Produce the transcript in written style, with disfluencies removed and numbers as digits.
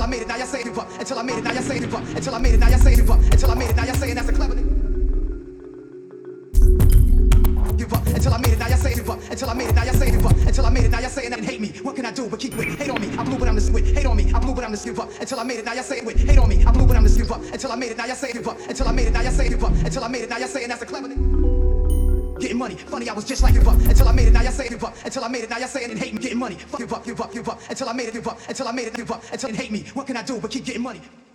I made it, now y'all say give up. Until I made it, now y'all say give up. Until I made it, now y'all say give up. Until I made it, now y'all saying that's a clever nigga. Give up until I made it, now y'all say give up. Until I made it, now y'all say give up. Until I made it, now y'all saying that and hate me. What can I do but keep with? Hate on me, I blew but I'm the with. Hate on me, I blew but I'm the give up. Until I made it, now y'all say with. Hate on me, I blew but I'm the give up. Until I made it, now y'all say give up. Until I made it, now y'all say give up. Until I made it, now y'all saying that's a clever nigga. Getting money, funny I was just like give up. Until I made it, now y'all say give up. Until I made it, now y'all saying and hate me. Getting money, fuck give up, give up, give up. Until I made it, give up. Until I made it, give up. Until and hate me. What can I do but keep getting money?